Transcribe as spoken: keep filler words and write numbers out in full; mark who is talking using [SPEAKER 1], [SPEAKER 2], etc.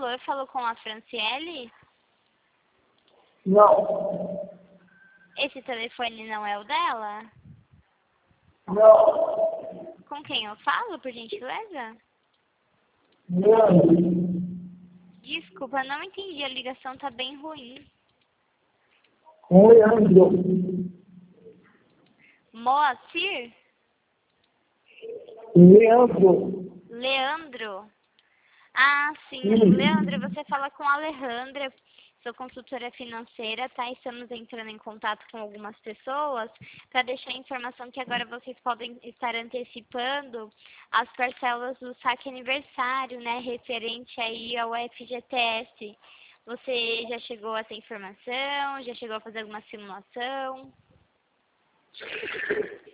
[SPEAKER 1] falou, falou com a Franciele?
[SPEAKER 2] Não.
[SPEAKER 1] Esse telefone não é o dela?
[SPEAKER 2] Não.
[SPEAKER 1] Com quem eu falo, por gentileza?
[SPEAKER 2] Não.
[SPEAKER 1] Desculpa, não entendi, a ligação tá bem ruim.
[SPEAKER 2] Com Leandro.
[SPEAKER 1] Moacir?
[SPEAKER 2] Leandro.
[SPEAKER 1] Leandro? Ah, sim.
[SPEAKER 2] Sim.
[SPEAKER 1] Leandro, você fala com a Alejandra. Sou consultora financeira, tá? Estamos entrando em contato com algumas pessoas para deixar a informação que agora vocês podem estar antecipando as parcelas do saque aniversário, né? Referente aí ao F G T S. Você já chegou a essa informação? Já chegou a fazer alguma simulação?